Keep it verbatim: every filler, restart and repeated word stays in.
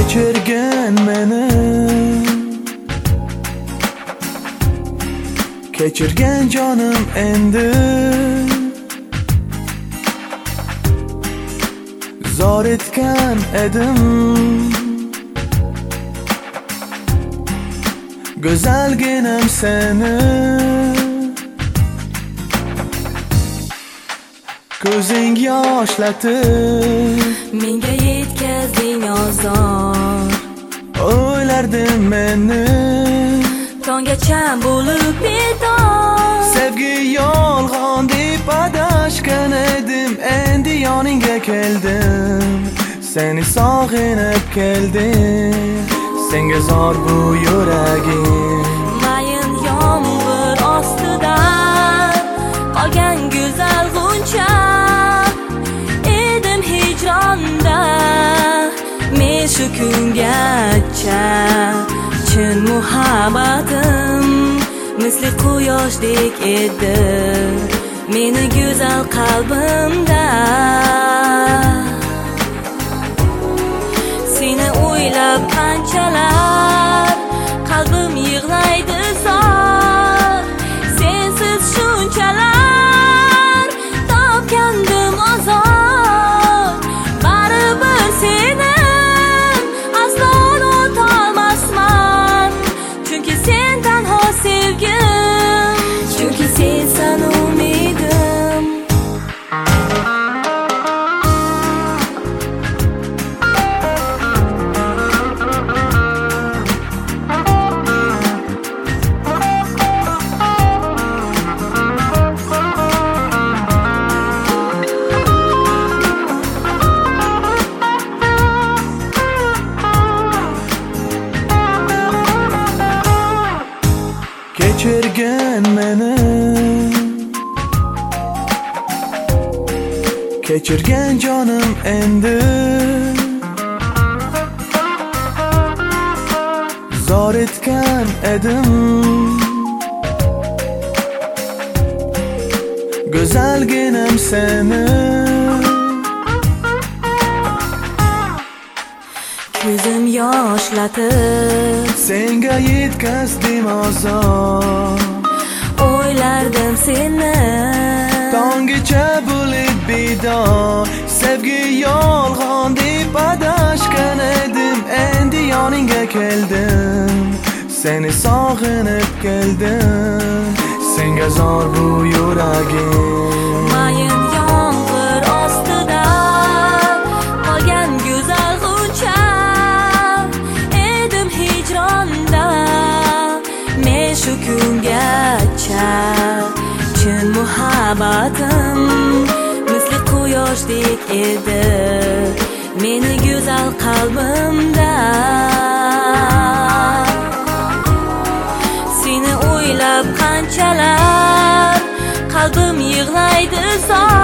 Kechirgin meni, kechirgin jonim endi. Zor etgan edim go'zalginam seni. Ko'zing yoshlatib menga yetkazding ozor. O'ylardim meni Tonggacha bo'lib bedor. Sevgi yolg'on deb adashgan edim. Endi yoningga keldim, seni sog'inib keldim. Senga zor bu yuragim. Mayin yomg'ir ostida qolgan go'zal g'uncha edim hijronda. Men shu kungacha chin muhabbatim misli quyoshdek edi meni go'zal qalbimda. Seni o'ylab qanchalar qalbim yig'laydi zor. Sensiz shunchalar topgandim ozor. Baribir seni aslo unutolmasman, chunki sen tanho sevgim, chunki sensan umidim. Kechirgin meni, kechirgin jonim endi. Zor etgan edim go'zalginam seni. Ko'zim yoshlatib Senga yetkazdim ozor. o'ylardim seni Tonggacha bo'lib bedor. Sevgi yolg'on deb adashgan edim. Endi yoningga keldim, seni sog'inib keldim. Senga zor bu yuragim. Mayin yomg'ir ostida qolgan go'zal g'uncha edim hijronda. Men shu kungacha chin muhabbatim misli quyoshdek edi meni go'zal qalbimda. Seni o'ylab qanchalar qalbim yig'laydi zor.